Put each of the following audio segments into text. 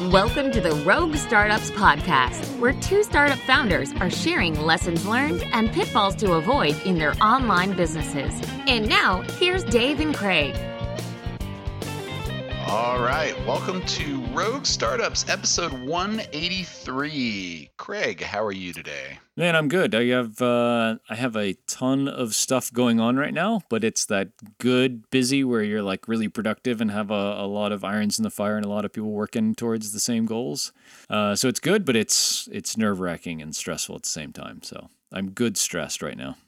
Welcome to the Rogue Startups Podcast, where two startup founders are sharing lessons learned and pitfalls to avoid in their online businesses. And now, here's Dave and Craig. All right, welcome to Rogue Startups, episode 183. Craig, how are you today? Man, I'm good. I have a ton of stuff going on right now, but it's that good busy where you're like really productive and have a lot of irons in the fire and a lot of people working towards the same goals. So it's good, but it's nerve-wracking and stressful at the same time. So I'm good stressed right now.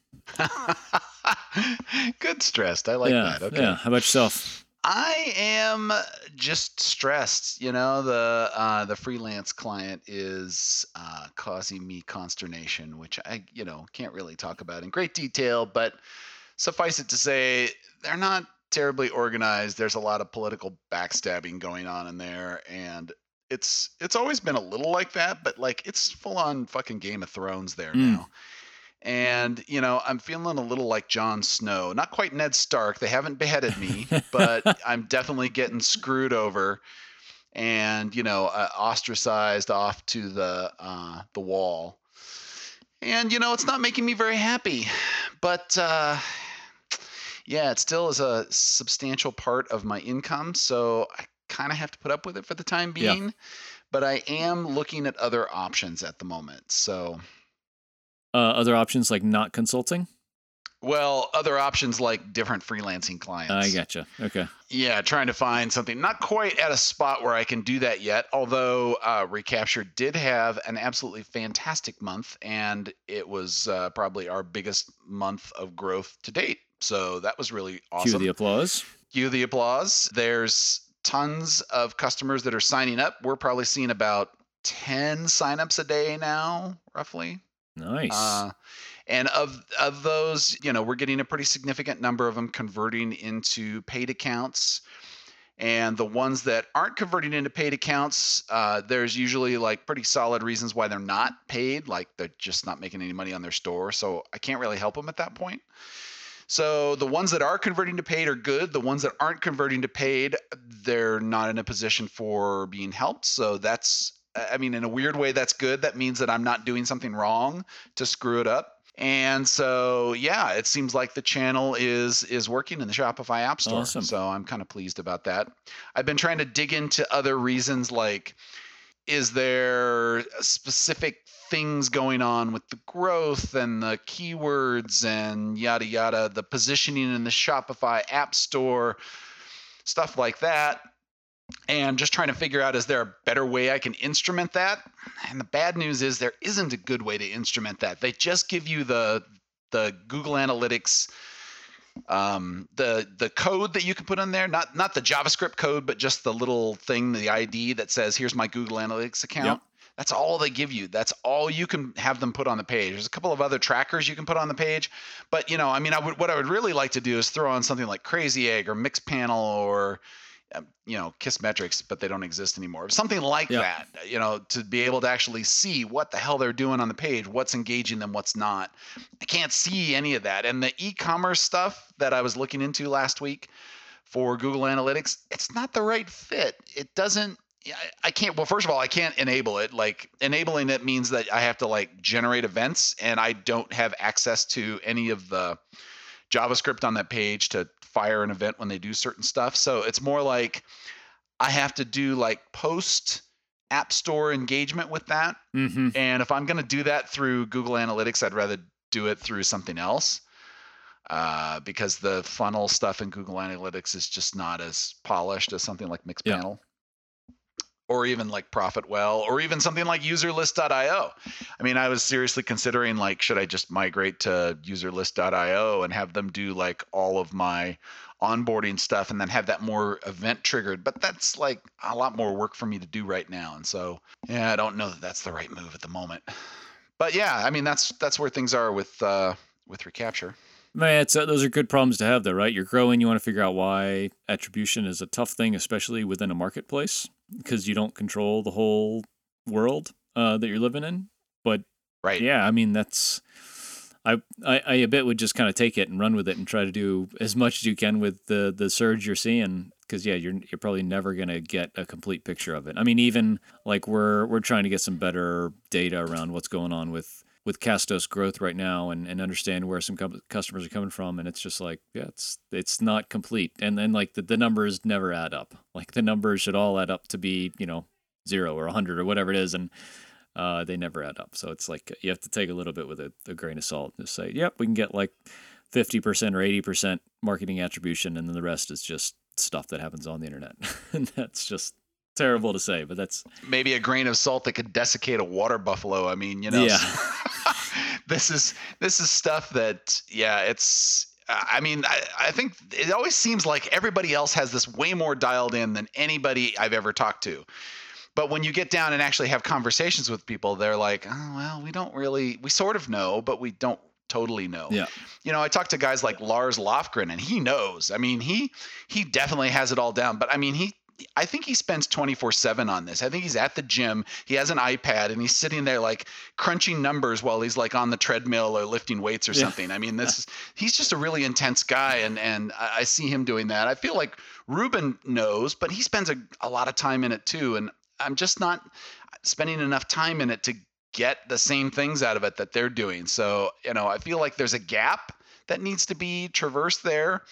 Good stressed. I like that. Okay. Yeah. How about yourself? I am just stressed. You know, the freelance client is causing me consternation, which I, can't really talk about in great detail, but suffice it to say, they're not terribly organized. There's a lot of political backstabbing going on in there, and it's always been a little like that, but like it's full on fucking Game of Thrones there now. And, I'm feeling a little like Jon Snow. Not quite Ned Stark. They haven't beheaded me, but I'm definitely getting screwed over and, ostracized off to the wall. And, it's not making me very happy. But, it still is a substantial part of my income. So I kind of have to put up with it for the time being. Yeah. But I am looking at other options at the moment. So... other options like not consulting? Well, other options like different freelancing clients. I gotcha. Okay. Yeah, trying to find something. Not quite at a spot where I can do that yet, although Recapture did have an absolutely fantastic month, and it was probably our biggest month of growth to date. So that was really awesome. Cue the applause. Cue the applause. There's tons of customers that are signing up. We're probably seeing about 10 signups a day now, roughly. Nice. And of those, we're getting a pretty significant number of them converting into paid accounts. And the ones that aren't converting into paid accounts, there's usually like pretty solid reasons why they're not paid, like they're just not making any money on their store. So I can't really help them at that point. So the ones that are converting to paid are good. The ones that aren't converting to paid, they're not in a position for being helped. So that's, in a weird way, that's good. That means that I'm not doing something wrong to screw it up. And so, it seems like the channel is working in the Shopify App Store. Awesome. So I'm kind of pleased about that. I've been trying to dig into other reasons, like, is there specific things going on with the growth and the keywords and yada, yada, the positioning in the Shopify App Store, stuff like that. And just trying to figure out, is there a better way I can instrument that? And the bad news is there isn't a good way to instrument that. They just give you the Google Analytics, the code that you can put in there, not the JavaScript code, but just the little thing, the ID that says, here's my Google Analytics account. Yep. That's all they give you. That's all you can have them put on the page. There's a couple of other trackers you can put on the page. But, what I would really like to do is throw on something like Crazy Egg or Mixpanel or Kissmetrics, but they don't exist anymore. Something like that, to be able to actually see what the hell they're doing on the page, what's engaging them, what's not. I can't see any of that. And the e-commerce stuff that I was looking into last week for Google Analytics, it's not the right fit. It doesn't, I can't, well, first of all, I can't enable it. Like, enabling it means that I have to like generate events, and I don't have access to any of the JavaScript on that page to fire an event when they do certain stuff. So it's more like I have to do like post App Store engagement with that. Mm-hmm. And if I'm going to do that through Google Analytics, I'd rather do it through something else because the funnel stuff in Google Analytics is just not as polished as something like Mixpanel. Or even like Profitwell, or even something like userlist.io. I was seriously considering, like, should I just migrate to userlist.io and have them do like all of my onboarding stuff and then have that more event triggered? But that's like a lot more work for me to do right now. And so, I don't know that that's the right move at the moment. But that's where things are with Recapture. Man, those are good problems to have, though, right? You're growing. You want to figure out why attribution is a tough thing, especially within a marketplace, because you don't control the whole world that you're living in. But right, that's I a bit would just kind of take it and run with it and try to do as much as you can with the surge you're seeing, because you're probably never gonna get a complete picture of it. I mean, even like we're trying to get some better data around what's going on with Castos growth right now, and understand where some customers are coming from, and it's just like, yeah, it's not complete, and then like the numbers never add up. Like the numbers should all add up to be 0 or 100 or whatever it is, and they never add up. So it's like you have to take a little bit with a grain of salt and just say, yep, we can get like 50% or 80% marketing attribution, and then the rest is just stuff that happens on the internet. And that's just terrible to say, but that's maybe a grain of salt that could desiccate a water buffalo. I mean, yeah. this is stuff that, it's, I mean, I think it always seems like everybody else has this way more dialed in than anybody I've ever talked to. But when you get down and actually have conversations with people, they're like, oh, well, we sort of know, but we don't totally know. Yeah. I talked to guys like Lars Lofgren, and he knows. I mean, he definitely has it all down. But I mean, I think he spends 24/7 on this. I think he's at the gym. He has an iPad, and he's sitting there like crunching numbers while he's like on the treadmill or lifting weights or something. I mean, he's just a really intense guy, and I see him doing that. I feel like Ruben knows, but he spends a lot of time in it too. And I'm just not spending enough time in it to get the same things out of it that they're doing. So, I feel like there's a gap that needs to be traversed there.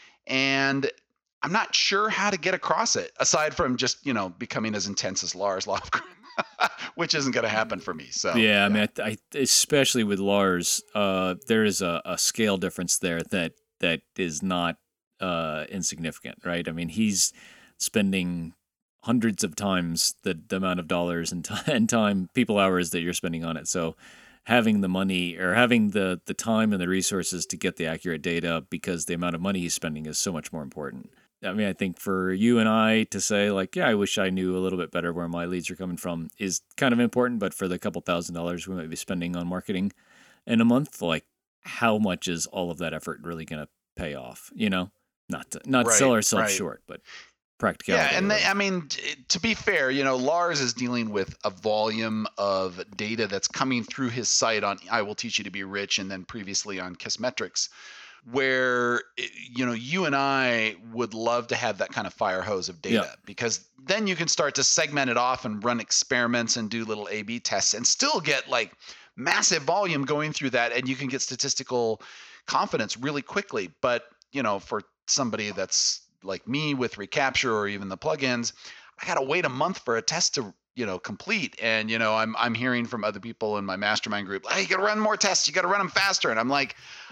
And I'm not sure how to get across it, aside from just, becoming as intense as Lars Lofgren, which isn't going to happen for me. So yeah, I mean, I especially with Lars, there is a scale difference there that is not insignificant, right? I mean, he's spending hundreds of times the amount of dollars and time, people hours that you're spending on it. So having the money or having the time and the resources to get the accurate data, because the amount of money he's spending is so much more important. I mean, I think for you and I to say like, yeah, I wish I knew a little bit better where my leads are coming from is kind of important. But for the couple $1,000s we might be spending on marketing in a month, like how much is all of that effort really going to pay off? Not to sell ourselves short, but practicality. Yeah, and I mean, to be fair, Lars is dealing with a volume of data that's coming through his site on I Will Teach You to Be Rich, and then previously on Kissmetrics, where you and I would love to have that kind of fire hose of data, because then you can start to segment it off and run experiments and do little A/B tests and still get like massive volume going through that, and you can get statistical confidence really quickly. But for somebody that's like me with Recapture or even the plugins, I gotta wait a month for a test to complete. And I'm hearing from other people in my mastermind group, hey, you gotta run more tests, you gotta run them faster. And I'm like,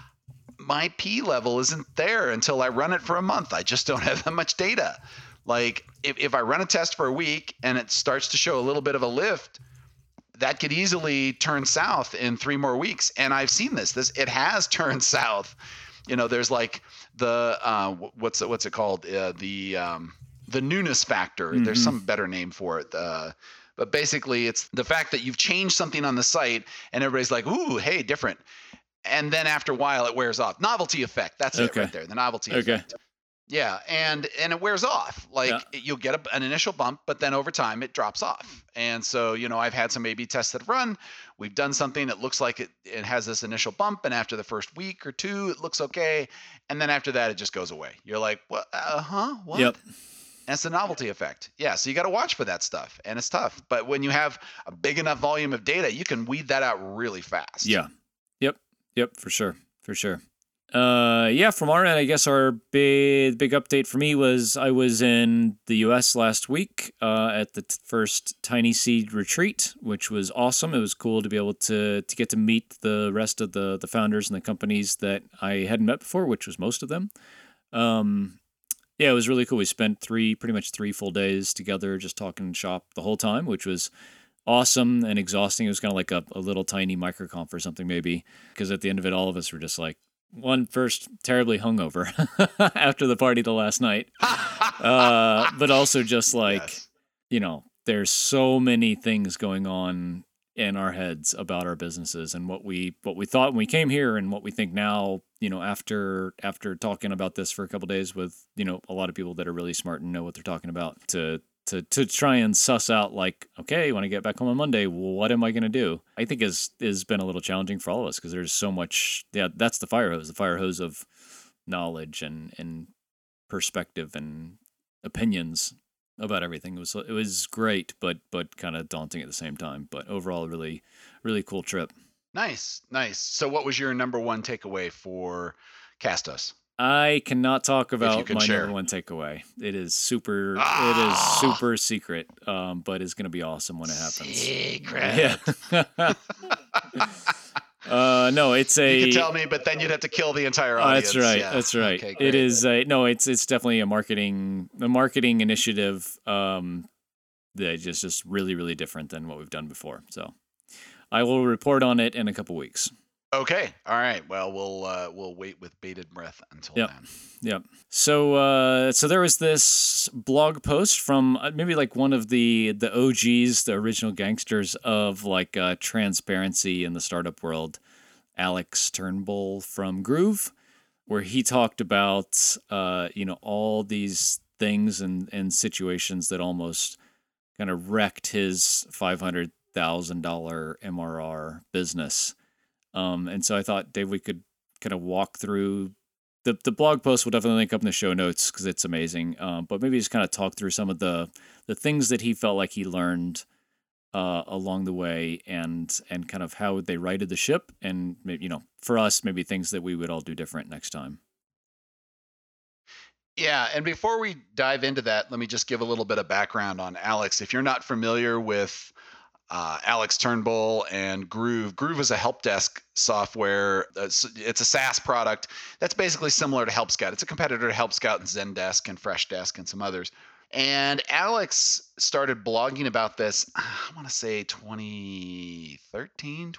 my P level isn't there until I run it for a month. I just don't have that much data. Like if I run a test for a week and it starts to show a little bit of a lift, that could easily turn south in 3 more weeks. And I've seen this it has turned south. There's like the what's it called? The newness factor. Mm-hmm. There's some better name for it. But basically it's the fact that you've changed something on the site and everybody's like, ooh, hey, different. And then after a while it wears off. Novelty effect. That's it right there. The novelty effect. Yeah, and it wears off. Like you'll get an initial bump, but then over time it drops off. And so, I've had some A/B tests that have run. We've done something that looks like it has this initial bump, and after the first week or two, it looks okay, and then after that, it just goes away. You're like, what? What? Yep. That's the novelty effect. Yeah, so you got to watch for that stuff, and it's tough. But when you have a big enough volume of data, you can weed that out really fast. Yeah. Yep. For sure. From our end, I guess our big update for me was I was in the U.S. last week at the first Tiny Seed retreat, which was awesome. It was cool to be able to get to meet the rest of the founders and the companies that I hadn't met before, which was most of them. It was really cool. We spent pretty much 3 full days together just talking shop the whole time, which was awesome and exhausting. It was kind of like a little tiny microconf or something maybe, because at the end of it, all of us were just like, first terribly hungover after the party the last night, but also just like, there's so many things going on in our heads about our businesses and what we thought when we came here and what we think now, after talking about this for a couple of days with, a lot of people that are really smart and know what they're talking about, to try and suss out like, okay, when I get back home on Monday, what am I going to do? I think has been a little challenging for all of us because there's so much. Yeah, that's the fire hose of knowledge and perspective and opinions about everything. It was great, but kind of daunting at the same time. But overall, really, really cool trip. Nice. So what was your number one takeaway for Cast Us? I cannot talk about my share. number one takeaway. It is super secret, but it's going to be awesome when it happens. Secret. Yeah. No, it's a. You could tell me, but then you'd have to kill the entire audience. That's right. Yeah. That's right. Okay, it is it's definitely a marketing initiative that is just really, really different than what we've done before. So I will report on it in a couple weeks. Okay. All right. Well, we'll wait with bated breath until then. Yep. So there was this blog post from maybe like one of the OGs, the original gangsters of like transparency in the startup world, Alex Turnbull from Groove, where he talked about all these things and situations that almost kind of wrecked his $500,000 MRR business. And so I thought, Dave, we could kind of walk through the blog post. Will definitely link up in the show notes because it's amazing. But maybe just kind of talk through some of the things that he felt like he learned along the way, and kind of how they righted the ship, and maybe, for us, maybe things that we would all do different next time. Yeah, and before we dive into that, let me just give a little bit of background on Alex. If you're not familiar with Alex Turnbull and Groove is a help desk software. It's a SaaS product that's basically similar to Help Scout. It's a competitor to Help Scout and Zendesk and Freshdesk and some others. And Alex started blogging about this, I want to say 2013,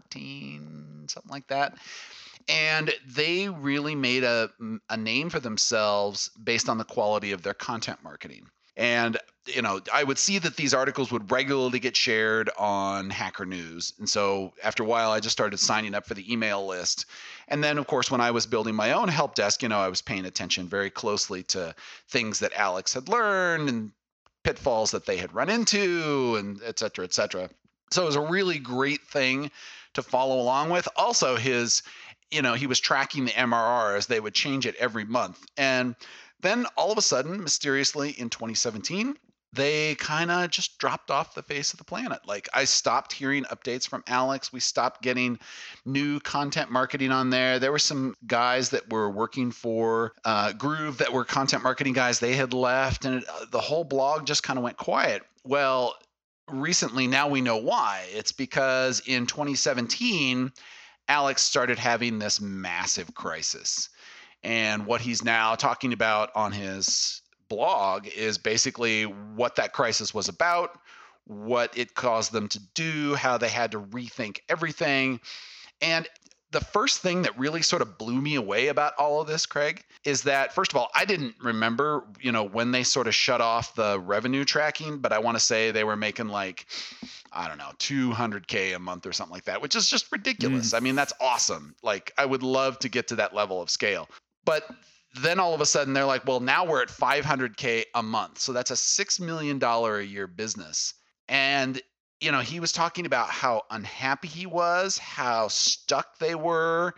2014, something like that. And they really made a name for themselves based on the quality of their content marketing. And, I would see that these articles would regularly get shared on Hacker News. And so after a while, I just started signing up for the email list. And then, of course, when I was building my own help desk, I was paying attention very closely to things that Alex had learned and pitfalls that they had run into, and et cetera, et cetera. So it was a really great thing to follow along with. Also, he was tracking the MRR as they would change it every month. And then all of a sudden, mysteriously in 2017, they kind of just dropped off the face of the planet. Like, I stopped hearing updates from Alex. We stopped getting new content marketing on there. There were some guys that were working for Groove that were content marketing guys. They had left, and the whole blog just kind of went quiet. Well, recently, now we know why. It's because in 2017, Alex started having this massive crisis. And what he's now talking about on his blog is basically what that crisis was about, what it caused them to do, how they had to rethink everything. And the first thing that really sort of blew me away about all of this, Craig, is that, first of all, I didn't remember, when they sort of shut off the revenue tracking, but I want to say they were making like, I don't know, $200K a month or something like that, which is just ridiculous. I mean, that's awesome. Like, I would love to get to that level of scale. But then all of a sudden they're like, well, now we're at $500K a month. So that's a $6 million a year business. And, he was talking about how unhappy he was, how stuck they were,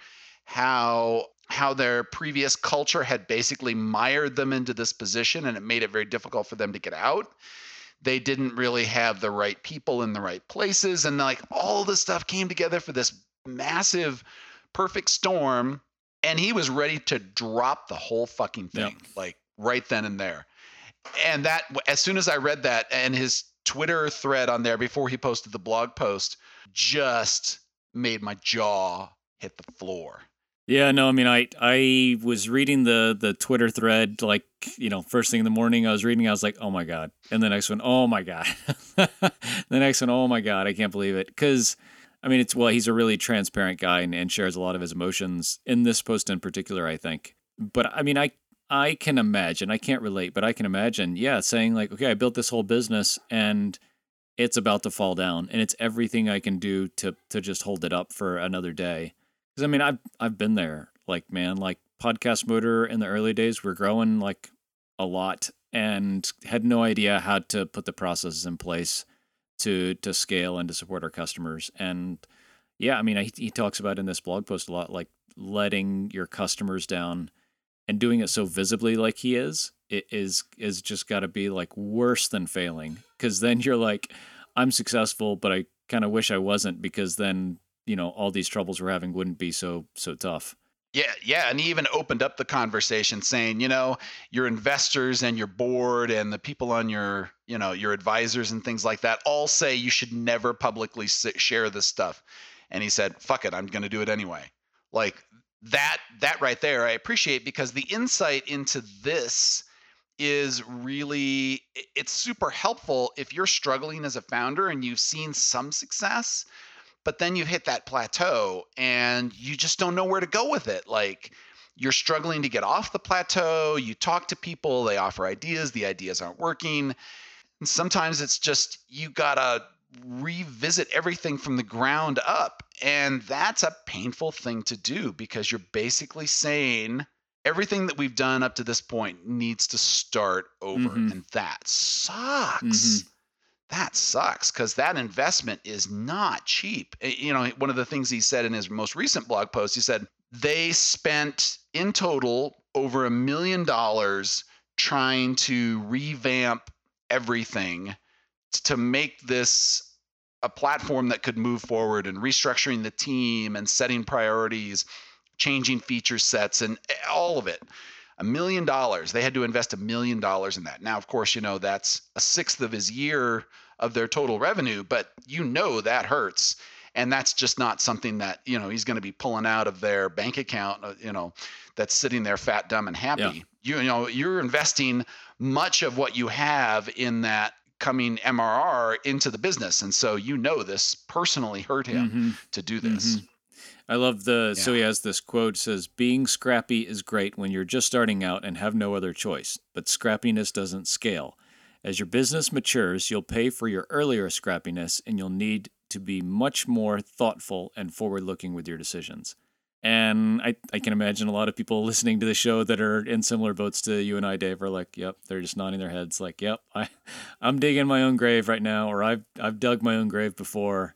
how their previous culture had basically mired them into this position, and it made it very difficult for them to get out. They didn't really have the right people in the right places. And like all this stuff came together for this massive, perfect storm. And he was ready to drop the whole fucking thing, like right then and there. And that, as soon as I read that, and his Twitter thread on there before he posted the blog post, just made my jaw hit the floor. Yeah, no, I mean, I was reading the Twitter thread, like, first thing in the morning, I was like, oh my God. And the next one, oh my God. The next one, oh my God, I can't believe it. Because, I mean, he's a really transparent guy and shares a lot of his emotions in this post in particular, I think. But I mean, I can imagine, I can't relate, but I can imagine, saying like, okay, I built this whole business and it's about to fall down, and it's everything I can do to just hold it up for another day. Because I mean, I've been there, like, man, like Podcast Motor in the early days, we're growing like a lot and had no idea how to put the processes in place to scale and to support our customers. And yeah, I mean, he talks about in this blog post a lot, like letting your customers down and doing it so visibly like he is, it is just got to be like worse than failing. Because then you're like, I'm successful, but I kind of wish I wasn't, because then, all these troubles we're having wouldn't be so tough. Yeah. And he even opened up the conversation saying, your investors and your board and the people on your advisors and things like that all say you should never publicly share this stuff. And he said, fuck it, I'm going to do it anyway. Like that right there, I appreciate, because the insight into this is really, it's super helpful if you're struggling as a founder and you've seen some success, but then you hit that plateau and you just don't know where to go with it. Like you're struggling to get off the plateau. You talk to people, they offer ideas, the ideas aren't working. And sometimes it's just, you gotta revisit everything from the ground up. And that's a painful thing to do, because you're basically saying everything that we've done up to this point needs to start over. Mm-hmm. And that sucks. That sucks, because that investment is not cheap. One of the things he said in his most recent blog post, he said they spent in total over $1 million trying to revamp everything to make this a platform that could move forward, and restructuring the team and setting priorities, changing feature sets, and all of it. $1 million. They had to invest $1 million in that. Now, of course, that's a sixth of his year of their total revenue, but that hurts. And that's just not something that, he's going to be pulling out of their bank account, that's sitting there fat, dumb, and happy. Yeah. You're investing much of what you have in that coming MRR into the business. And so, this personally hurt him to do this. Mm-hmm. I love so he has this quote, says, being scrappy is great when you're just starting out and have no other choice, but scrappiness doesn't scale. As your business matures, you'll pay for your earlier scrappiness, and you'll need to be much more thoughtful and forward-looking with your decisions. And I can imagine a lot of people listening to the show that are in similar boats to you and I, Dave, are like, yep, they're just nodding their heads like, yep, I'm digging my own grave right now, or I've dug my own grave before.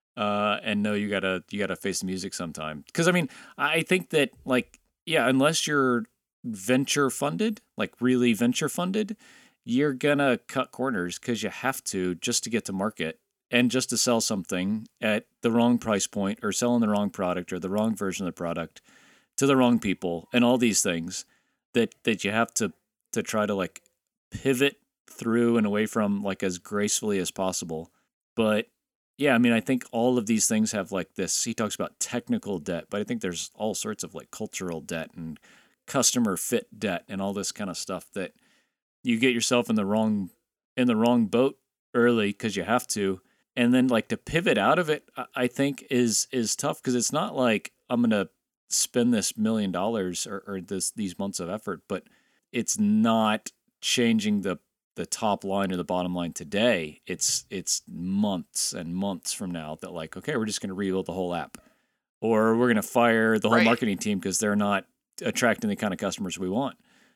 And no, you gotta face the music sometime. Because I think that unless you're venture funded, like really venture funded, you're gonna cut corners because you have to, just to get to market and just to sell something at the wrong price point, or selling the wrong product or the wrong version of the product to the wrong people, and all these things that you have to try to pivot through and away from as gracefully as possible. But yeah, I think all of these things have this, he talks about technical debt, but I think there's all sorts of cultural debt and customer fit debt and all this kind of stuff that you get yourself in the wrong boat early because you have to. And then to pivot out of it, I think is tough, because it's not like I'm going to spend this $1 million or these months of effort, but it's not changing the top line or the bottom line today. It's months and months from now that okay, we're just going to rebuild the whole app, or we're going to fire the whole marketing team because they're not attracting the kind of customers we want.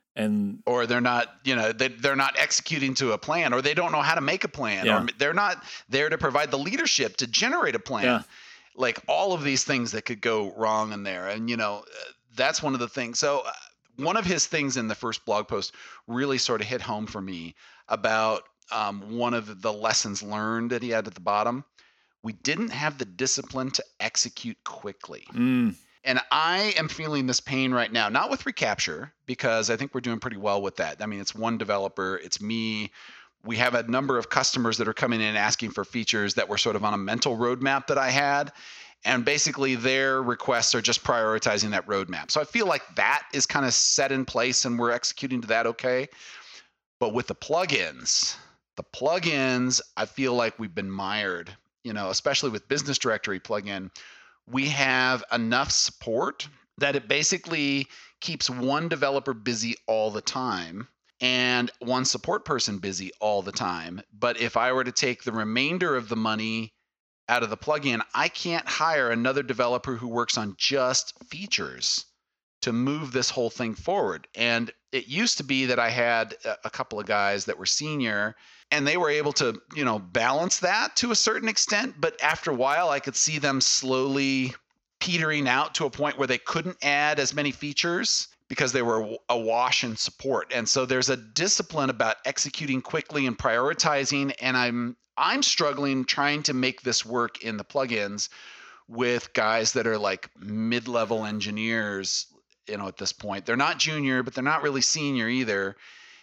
Or they're not, they're not executing to a plan, or they don't know how to make a plan, or they're not there to provide the leadership to generate a plan. Yeah. All of these things that could go wrong in there. And, that's one of the things. So one of his things in the first blog post really sort of hit home for me about one of the lessons learned that he had at the bottom. We didn't have the discipline to execute quickly. And I am feeling this pain right now, not with Recapture, because I think we're doing pretty well with that. It's one developer, it's me. We have a number of customers that are coming in asking for features that were sort of on a mental roadmap that I had. And basically their requests are just prioritizing that roadmap. So I feel like that is kind of set in place and we're executing to that okay. But with the plugins, I feel like we've been mired, especially with Business Directory plugin. We have enough support that it basically keeps one developer busy all the time and one support person busy all the time. But if I were to take the remainder of the money out of the plugin, I can't hire another developer who works on just features to move this whole thing forward. And it used to be that I had a couple of guys that were senior, and they were able to, balance that to a certain extent. But after a while, I could see them slowly petering out to a point where they couldn't add as many features because they were awash in support. And so there's a discipline about executing quickly and prioritizing. And I'm struggling trying to make this work in the plugins with guys that are like mid-level engineers, at this point. They're not junior, but they're not really senior either.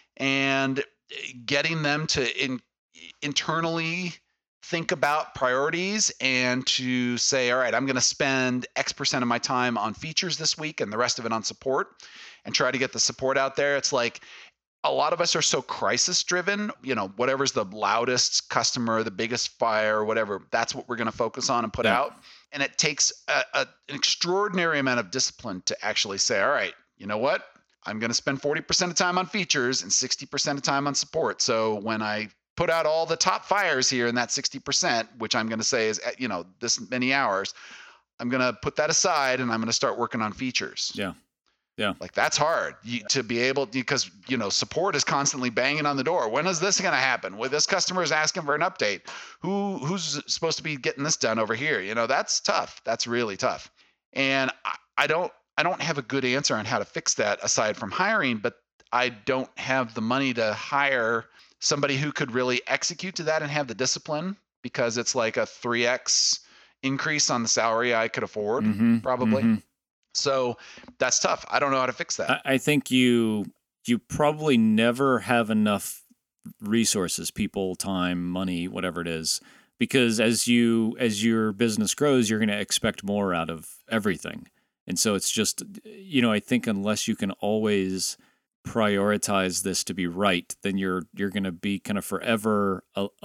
And getting them to internally think about priorities and to say, all right, I'm going to spend X% of my time on features this week and the rest of it on support, and try to get the support out there. It's like a lot of us are so crisis driven, whatever's the loudest customer, the biggest fire, whatever, that's what we're going to focus on and put out. And it takes an extraordinary amount of discipline to actually say, all right, you know what? I'm going to spend 40% of time on features and 60% of time on support. So when I put out all the top fires here in that 60%, which I'm going to say is, this many hours, I'm going to put that aside and I'm going to start working on features. Yeah. Like that's hard to be able, because, support is constantly banging on the door. When is this going to happen? Well, this customer is asking for an update. Who's supposed to be getting this done over here? That's tough. That's really tough. And I don't have a good answer on how to fix that aside from hiring, but I don't have the money to hire somebody who could really execute to that and have the discipline, because it's like a 3x increase on the salary I could afford, probably. Mm-hmm. So that's tough. I don't know how to fix that. I think you probably never have enough resources, people, time, money, whatever it is, because as your business grows, you're going to expect more out of everything. And so it's just, I think unless you can always prioritize this to be right, then you're going to be kind of forever,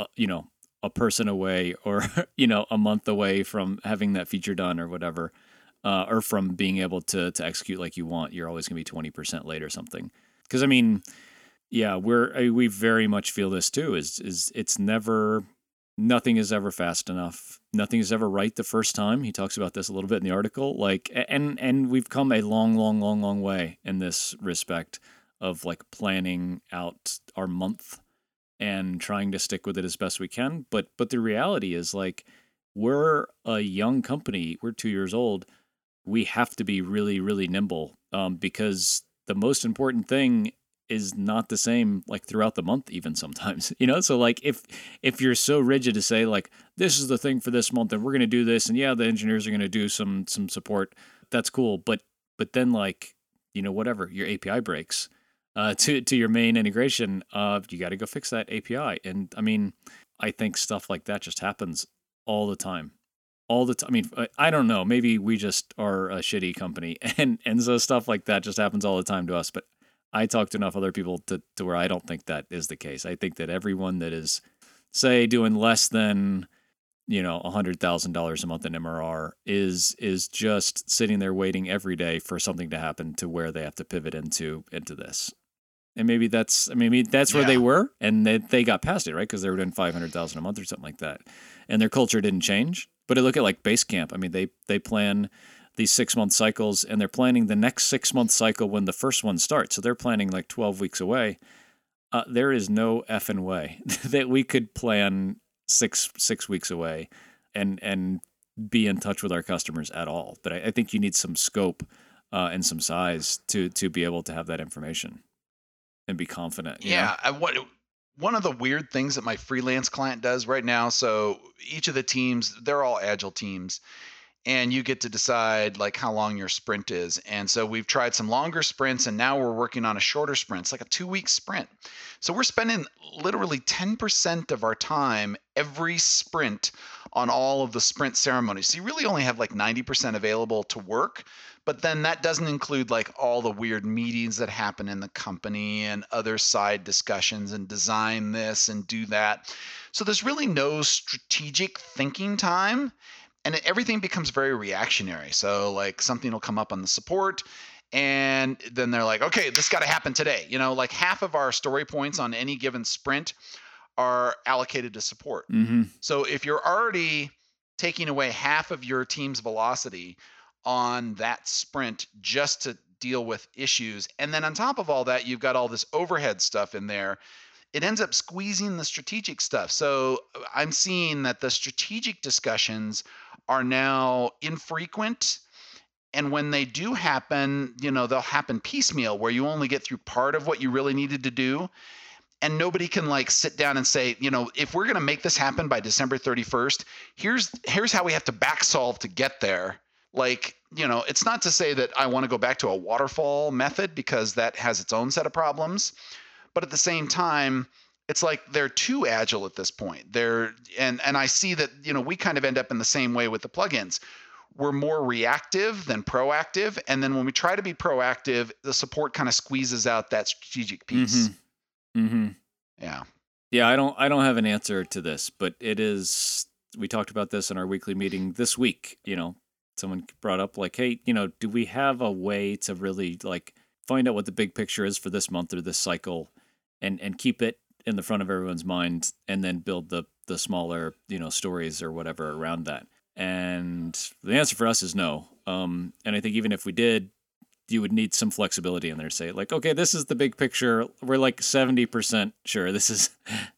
a person away, or, a month away from having that feature done or whatever, or from being able to execute like you want. You're always going to be 20% late or something. Because we very much feel this too. Is it's never, nothing is ever fast enough. Nothing is ever right the first time. He talks about this a little bit in the article. Like, and we've come a long way in this respect of like planning out our month and trying to stick with it as best we can. But the reality is, like, we're a young company. We're 2 years old. We have to be really, really nimble, because the most important thing is not the same, like, throughout the month, even sometimes, So like if you're so rigid to say like, this is the thing for this month and we're going to do this, and the engineers are going to do some support, that's cool. But then, like, whatever, your API breaks to your main integration, you got to go fix that API. And I think stuff like that just happens all the time. I don't know, maybe we just are a shitty company and so stuff like that just happens all the time to us. But I talk to enough other people to where I don't think that is the case. I think that everyone that is, say, doing less than, $100,000 a month in MRR is just sitting there waiting every day for something to happen to where they have to pivot into this. And maybe that's where they were, and they got past it, right? Because they were doing $500,000 a month or something like that, and their culture didn't change. But I look at like Basecamp. They plan these 6-month cycles, and they're planning the next 6-month cycle when the first one starts. So they're planning like 12 weeks away. There is no effing way that we could plan six weeks away and be in touch with our customers at all. But I think you need some scope and some size to be able to have that information and be confident. One of the weird things that my freelance client does right now, so each of the teams, they're all agile teams, and you get to decide like how long your sprint is. And so we've tried some longer sprints, and now we're working on a shorter sprint. It's like a 2-week sprint. So we're spending literally 10% of our time every sprint on all of the sprint ceremonies. So you really only have like 90% available to work. But then that doesn't include like all the weird meetings that happen in the company and other side discussions and design this and do that. So there's really no strategic thinking time, and everything becomes very reactionary. So like something will come up on the support, and then they're like, okay, this got to happen today. Like half of our story points on any given sprint are allocated to support. Mm-hmm. So if you're already taking away half of your team's velocity on that sprint just to deal with issues, and then on top of all that, you've got all this overhead stuff in there, it ends up squeezing the strategic stuff. So I'm seeing that the strategic discussions are now infrequent And when they do happen, they'll happen piecemeal where you only get through part of what you really needed to do. And nobody can like sit down and say, if we're going to make this happen by December 31st, here's how we have to back solve to get there. Like, it's not to say that I want to go back to a waterfall method, because that has its own set of problems. But at the same time, it's like they're too agile at this point. And I see that, we kind of end up in the same way with the plugins. We're more reactive than proactive. And then when we try to be proactive, the support kind of squeezes out that strategic piece. Mm-hmm. Yeah. Yeah, I don't have an answer to this, but it is, we talked about this in our weekly meeting this week. Someone brought up like, hey, do we have a way to really like find out what the big picture is for this month or this cycle and keep it in the front of everyone's mind, and then build the smaller, stories or whatever around that? And the answer for us is no. And I think even if we did, you would need some flexibility in there to say like, okay, this is the big picture. We're like 70% sure this is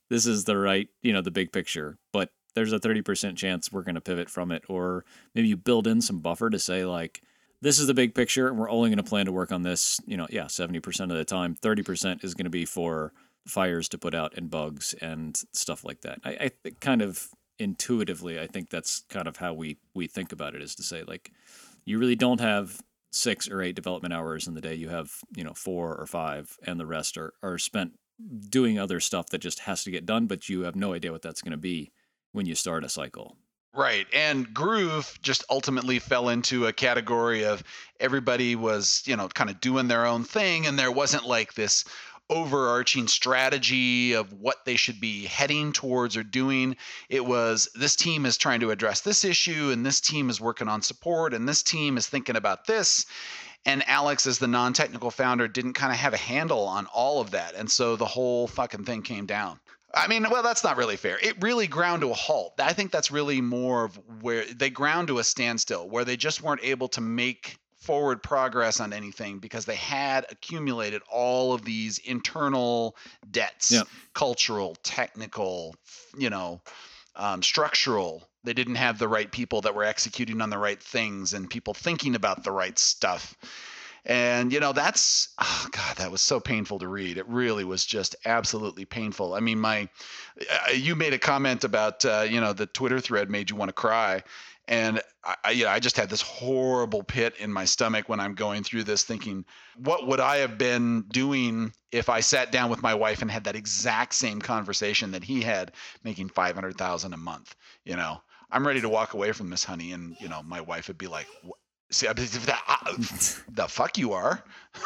the right, the big picture, but there's a 30% chance we're going to pivot from it. Or maybe you build in some buffer to say like, this is the big picture and we're only going to plan to work on this, 70% of the time. 30% is going to be for fires to put out and bugs and stuff like that. I think kind of intuitively, I think that's kind of how we think about it, is to say like, you really don't have 6 or 8 development hours in the day. You have, 4 or 5, and the rest are spent doing other stuff that just has to get done, but you have no idea what that's going to be when you start a cycle. Right. And Groove just ultimately fell into a category of everybody was, kind of doing their own thing. And there wasn't like this overarching strategy of what they should be heading towards or doing. It was, this team is trying to address this issue, and this team is working on support, and this team is thinking about this. And Alex, as the non-technical founder, didn't kind of have a handle on all of that. And so the whole fucking thing came down. I mean, well, that's not really fair. It really ground to a halt. I think that's really more of where they ground to a standstill, where they just weren't able to make forward progress on anything because they had accumulated all of these internal debts, cultural, technical, structural. They didn't have the right people that were executing on the right things and people thinking about the right stuff. And, that's, oh God, that was so painful to read. It really was just absolutely painful. I mean, you made a comment about, the Twitter thread made you want to cry. And I just had this horrible pit in my stomach when I'm going through this, thinking, what would I have been doing if I sat down with my wife and had that exact same conversation that he had, making $500,000 a month? I'm ready to walk away from this, honey. And, my wife would be like, see, the fuck you are.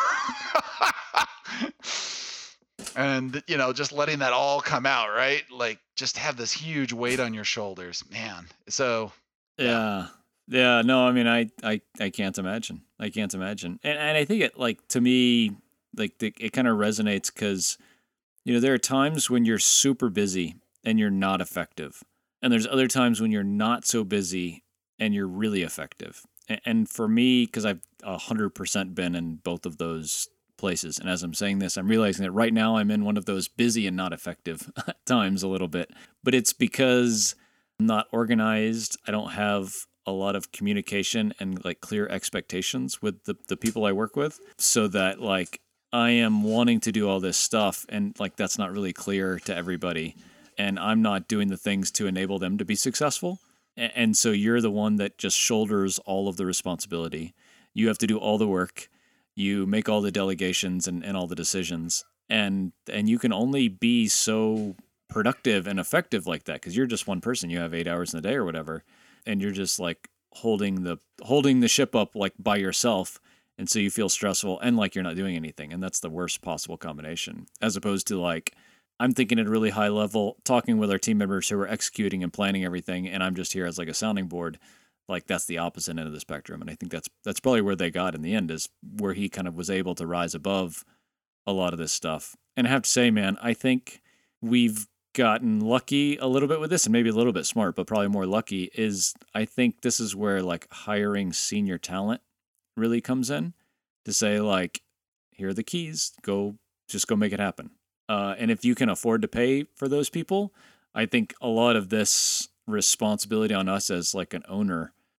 And, just letting that all come out, right? Like, just have this huge weight on your shoulders, man. So, yeah. No, I mean, I can't imagine. And I think it, like, to me, like, it kind of resonates because, there are times when you're super busy and you're not effective. And there's other times when you're not so busy and you're really effective. And for me, because I've 100% been in both of those places, and as I'm saying this, I'm realizing that right now I'm in one of those busy and not effective times a little bit. But it's because I'm not organized. I don't have a lot of communication and like clear expectations with the people I work with, so that like I am wanting to do all this stuff and like that's not really clear to everybody, and I'm not doing the things to enable them to be successful. And so you're the one that just shoulders all of the responsibility. You have to do all the work. You make all the delegations and all the decisions. And you can only be so productive and effective like that because you're just one person. You have 8 hours in the day or whatever. And you're just like holding the ship up like by yourself. And so you feel stressful and like you're not doing anything. And that's the worst possible combination, as opposed to like, I'm thinking at a really high level, talking with our team members who are executing and planning everything, and I'm just here as like a sounding board. Like that's the opposite end of the spectrum, and I think that's probably where they got in the end, is where he kind of was able to rise above a lot of this stuff. And I have to say, man, I think we've gotten lucky a little bit with this, and maybe a little bit smart, but probably more lucky. Is I think this is where like hiring senior talent really comes in, to say like, here are the keys, just go make it happen. And if you can afford to pay for those people, I think a lot of this responsibility on us as like an owner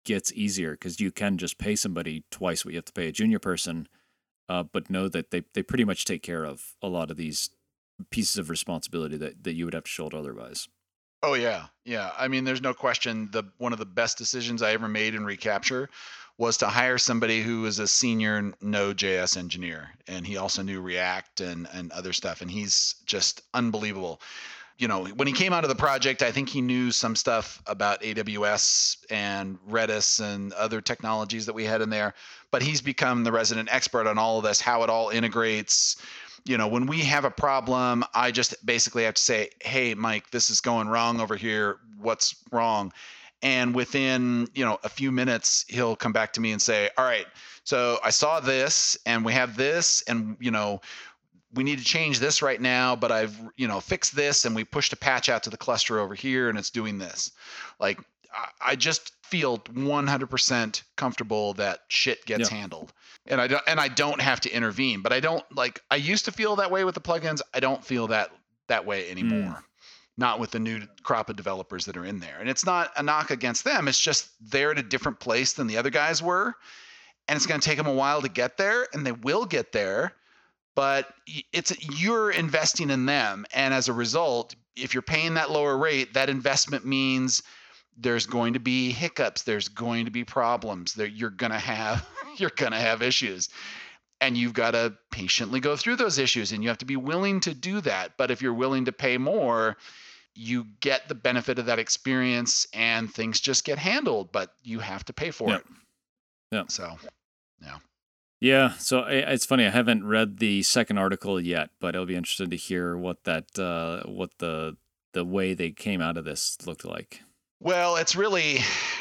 gets easier because you can just pay somebody twice what you have to pay a junior person, but know that they pretty much take care of a lot of these pieces of responsibility that you would have to shoulder otherwise. Oh yeah, yeah. I mean, there's no question. One of the best decisions I ever made in Recapture was to hire somebody who was a senior Node.js engineer, and he also knew React and other stuff, and he's just unbelievable. When he came out of the project, I think he knew some stuff about AWS and Redis and other technologies that we had in there, but he's become the resident expert on all of this, how it all integrates. When we have a problem, I just basically have to say, hey, Mike, this is going wrong over here. What's wrong? And within, a few minutes, he'll come back to me and say, all right, so I saw this and we have this and, we need to change this right now, but I've, fixed this and we pushed a patch out to the cluster over here and it's doing this. Like, I just feel 100% comfortable that shit gets handled. And I don't have to intervene, but I used to feel that way with the plugins. I don't feel that way anymore. Not with the new crop of developers that are in there. And it's not a knock against them. It's just they're at a different place than the other guys were. And it's going to take them a while to get there, and they will get there. But you're investing in them. And as a result, if you're paying that lower rate, that investment means there's going to be hiccups. There's going to be problems. You're going to have issues. And you've got to patiently go through those issues, and you have to be willing to do that. But if you're willing to pay more, you get the benefit of that experience and things just get handled, but you have to pay for it. Yeah. So, yeah. Yeah, so it's funny. I haven't read the second article yet, but I'll be interested to hear what the way they came out of this looked like. Well, it's really,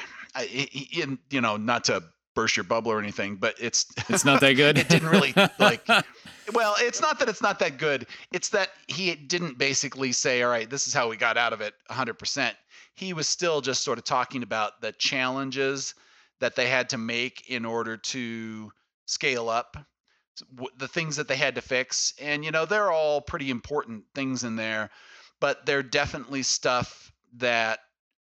not to burst your bubble or anything, but it's not that good. It didn't really well, it's not that it's not that good. It's that he didn't basically say, all right, this is how we got out of it 100%. He was still just sort of talking about the challenges that they had to make in order to scale up, the things that they had to fix. And, they're all pretty important things in there, but they're definitely stuff that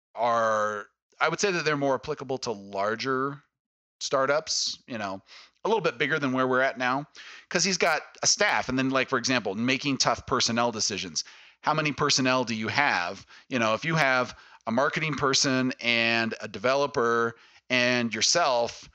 I would say that they're more applicable to larger startups, a little bit bigger than where we're at now, because he's got a staff. And then, like, for example, making tough personnel decisions. How many personnel do you have? If you have a marketing person and a developer and yourself,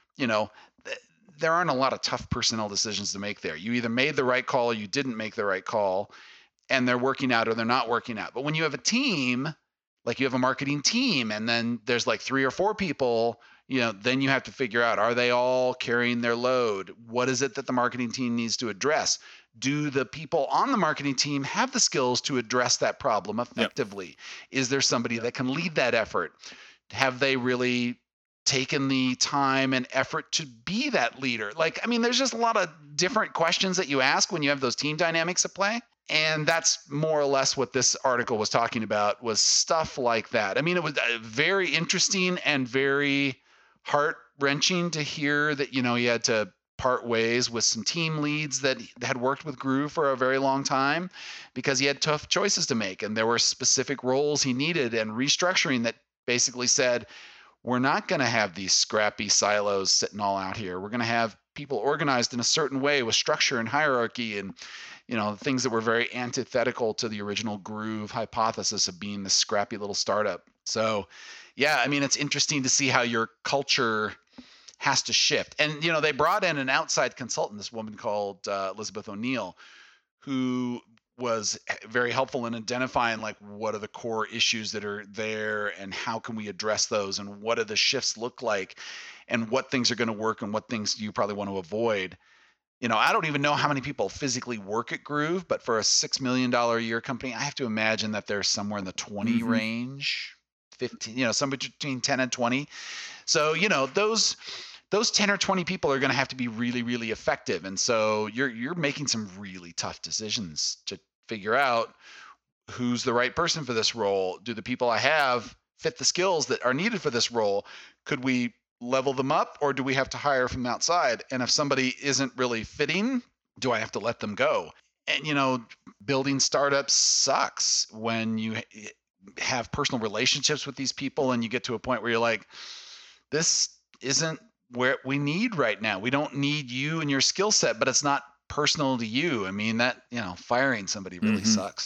there aren't a lot of tough personnel decisions to make there. You either made the right call or you didn't make the right call, and they're working out or they're not working out. But when you have a team, like you have a marketing team, and then there's like 3 or 4 people, then you have to figure out, are they all carrying their load? What is it that the marketing team needs to address? Do the people on the marketing team have the skills to address that problem effectively? Yep. Is there somebody that can lead that effort? Have they really taken the time and effort to be that leader? There's just a lot of different questions that you ask when you have those team dynamics at play. And that's more or less what this article was talking about, was stuff like that. It was very interesting and very heart-wrenching to hear that, he had to part ways with some team leads that had worked with Groove for a very long time because he had tough choices to make. And there were specific roles he needed, and restructuring that basically said, we're not going to have these scrappy silos sitting all out here. We're going to have people organized in a certain way with structure and hierarchy and, things that were very antithetical to the original Groove hypothesis of being this scrappy little startup. So, yeah, it's interesting to see how your culture has to shift. And, they brought in an outside consultant, this woman called Elizabeth O'Neill, who was very helpful in identifying what are the core issues that are there and how can we address those and what do the shifts look like and what things are going to work and what things you probably want to avoid. I don't even know how many people physically work at Groove, but for a $6 million a year company, I have to imagine that there's somewhere in the 20 range, 15, somewhere between 10 and 20. So, those 10 or 20 people are going to have to be really, really effective. And so you're making some really tough decisions to figure out who's the right person for this role. Do the people I have fit the skills that are needed for this role? Could we level them up, or do we have to hire from outside? And if somebody isn't really fitting, do I have to let them go? And, building startups sucks when you have personal relationships with these people and you get to a point where you're like, this isn't where we need right now. We don't need you and your skill set, but it's not personal to you. I mean, that, firing somebody really sucks.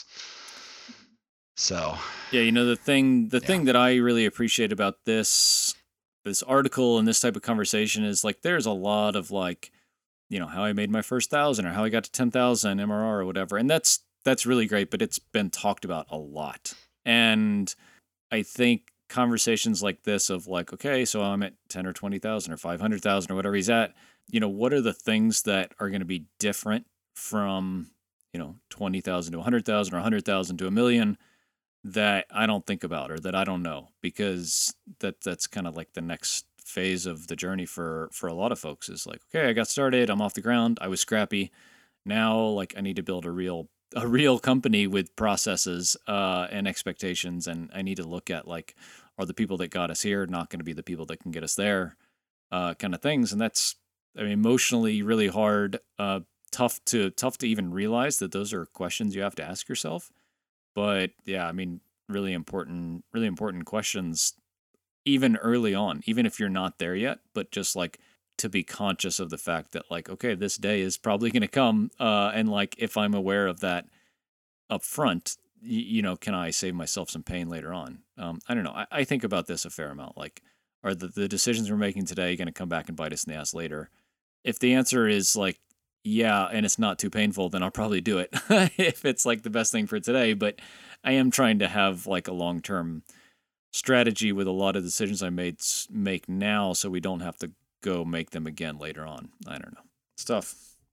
So, yeah, the thing that I really appreciate about this article and this type of conversation is like, there's a lot of like, how I made my first 1,000 or how I got to 10,000 MRR or whatever. And that's really great, but it's been talked about a lot. And I think conversations like this of like, okay, so I'm at 10 or 20,000 or 500,000 or whatever he's at, what are the things that are going to be different from, 20,000 to 100,000 or 100,000 to 1 million that I don't think about or that I don't know, because that's kind of like the next phase of the journey for a lot of folks is like, okay, I got started, I'm off the ground, I was scrappy. Now, like, I need to build a real company with processes and expectations, and I need to look at like, are the people that got us here not going to be the people that can get us there, kind of things. And that's, emotionally really hard, tough to even realize that those are questions you have to ask yourself. But yeah, really important questions, even early on, even if you're not there yet, but just like to be conscious of the fact that like, okay, this day is probably going to come. And like, if I'm aware of that up front, can I save myself some pain later on? I don't know. I think about this a fair amount. Like, are the decisions we're making today going to come back and bite us in the ass later? If the answer is like, yeah, and it's not too painful, then I'll probably do it if it's like the best thing for today. But I am trying to have like a long-term strategy with a lot of decisions I make now, so we don't have to go make them again later on. I don't know. It's tough.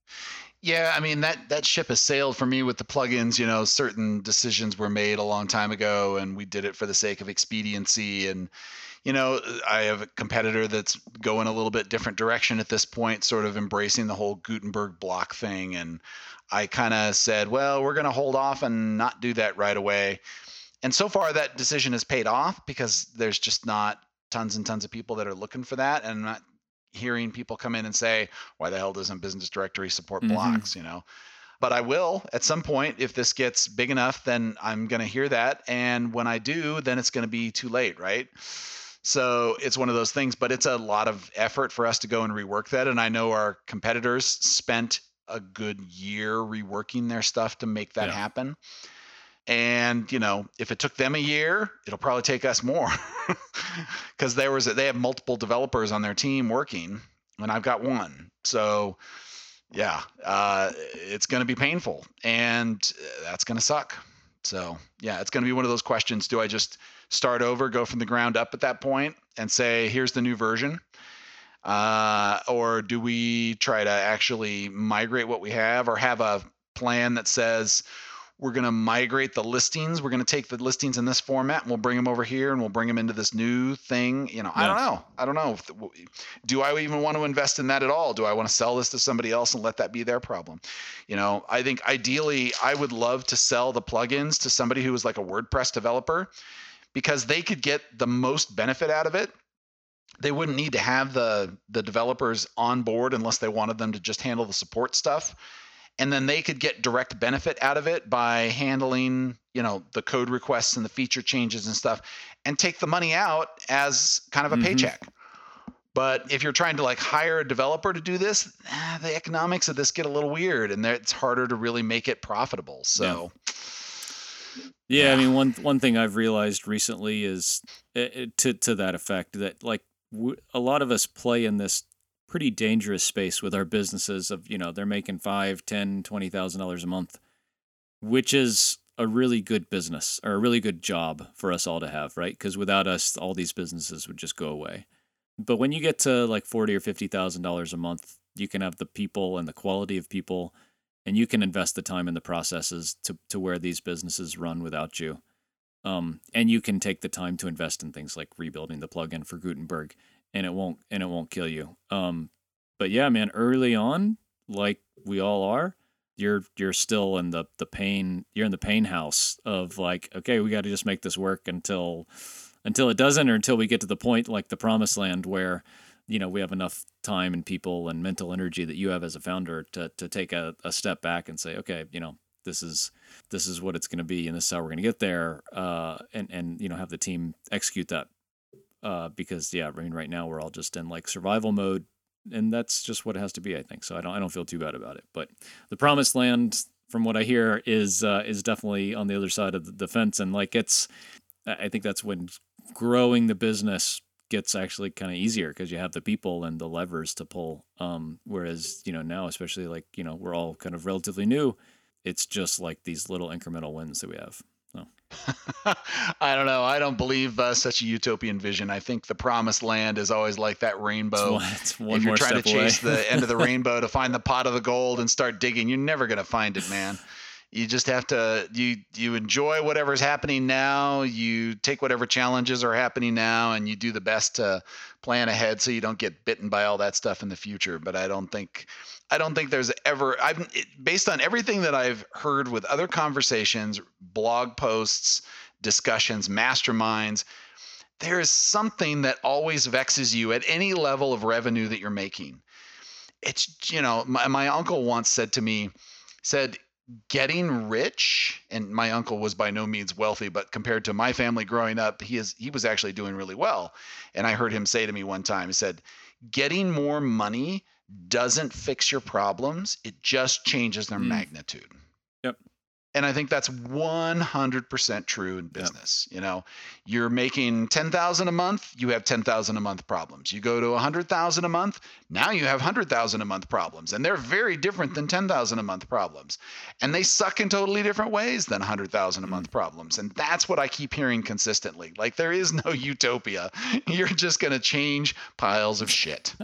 Yeah, that ship has sailed for me with the plugins. Certain decisions were made a long time ago, and we did it for the sake of expediency. And I have a competitor that's going a little bit different direction at this point, sort of embracing the whole Gutenberg block thing. And I kind of said, well, we're going to hold off and not do that right away. And so far that decision has paid off because there's just not tons and tons of people that are looking for that. And I'm not hearing people come in and say, why the hell doesn't Business Directory support blocks, But I will at some point. If this gets big enough, then I'm going to hear that. And when I do, then it's going to be too late, right? So it's one of those things, but it's a lot of effort for us to go and rework that. And I know our competitors spent a good year reworking their stuff to make that happen. And, if it took them a year, it'll probably take us more because they have multiple developers on their team working and I've got one. So yeah, it's going to be painful and that's going to suck. So yeah, it's going to be one of those questions. Do I just start over, go from the ground up at that point and say, here's the new version? Or do we try to actually migrate what we have or have a plan that says we're going to migrate the listings. We're going to take the listings in this format and we'll bring them over here and we'll bring them into this new thing. I don't know. Do I even want to invest in that at all? Do I want to sell this to somebody else and let that be their problem? I think ideally I would love to sell the plugins to somebody who was like a WordPress developer because they could get the most benefit out of it. They wouldn't need to have the developers on board unless they wanted them to just handle the support stuff. And then they could get direct benefit out of it by handling, the code requests and the feature changes and stuff and take the money out as kind of a paycheck. But if you're trying to like hire a developer to do this, the economics of this get a little weird and it's harder to really make it profitable. So yeah. One thing I've realized recently is to that effect that like a lot of us play in this pretty dangerous space with our businesses of, they're making $5,000, $10,000, $20,000 a month, which is a really good business or a really good job for us all to have, right? Because without us, all these businesses would just go away. But when you get to like $40,000 or $50,000 a month, you can have the people and the quality of people, and you can invest the time in the processes to where these businesses run without you. And you can take the time to invest in things like rebuilding the plugin for Gutenberg. And it won't kill you. But yeah, man, early on, like we all are, you're still in the pain. You're in the pain house of like, okay, we got to just make this work until it doesn't, or until we get to the point like the promised land where, we have enough time and people and mental energy that you have as a founder to take a step back and say, okay, this is what it's going to be, and this is how we're going to get there, and have the team execute that because I mean, right now we're all just in like survival mode, and that's just what it has to be, I think. So I don't feel too bad about it. But the Promised Land, from what I hear, is definitely on the other side of the fence, and like I think that's when growing the business gets actually kind of easier because you have the people and the levers to pull. Whereas now, especially like we're all kind of relatively new, it's just like these little incremental wins that we have. So. I don't know. I don't believe such a utopian vision. I think the Promised Land is always like that rainbow. It's one if you're more trying step to chase away. the end of the rainbow to find the pot of the gold and start digging, you're never going to find it, man. You just have to, you enjoy whatever's happening now. You take whatever challenges are happening now, and you do the best to plan ahead so you don't get bitten by all that stuff in the future. But I don't think there's ever, based on everything that I've heard with other conversations, blog posts, discussions, masterminds, there is something that always vexes you at any level of revenue that you're making. It's, my uncle once said to me, getting rich, and my uncle was by no means wealthy, but compared to my family growing up, he was actually doing really well. And I heard him say to me one time, he said, getting more money doesn't fix your problems. It just changes their magnitude. Yep. And I think that's 100% true in business. Yep. You're making $10,000 a month, you have $10,000 a month problems. You go to $100,000 a month, now you have $100,000 a month problems. And they're very different than $10,000 a month problems. And they suck in totally different ways than $100,000 a month problems. And that's what I keep hearing consistently. Like, there is no utopia. You're just going to change piles of shit.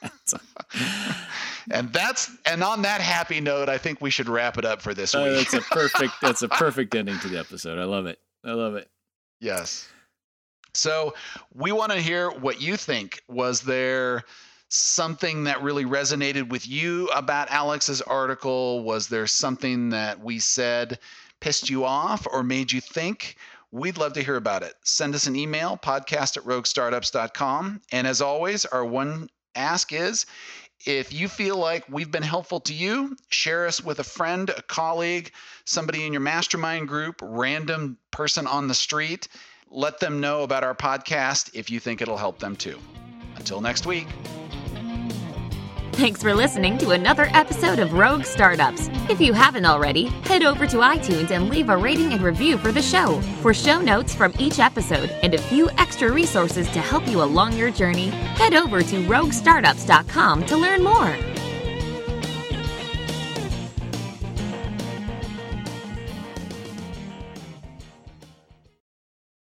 And on that happy note, I think we should wrap it up for this week. That's a perfect ending to the episode. I love it. Yes. So we want to hear what you think. Was there something that really resonated with you about Alex's article? Was there something that we said pissed you off or made you think? We'd love to hear about it. Send us an email, podcast@roguestartups.com. And as always, our one ask is, if you feel like we've been helpful to you, share us with a friend, a colleague, somebody in your mastermind group, random person on the street. Let them know about our podcast if you think it'll help them too. Until next week. Thanks for listening to another episode of Rogue Startups. If you haven't already, head over to iTunes and leave a rating and review for the show. For show notes from each episode and a few extra resources to help you along your journey, head over to roguestartups.com to learn more.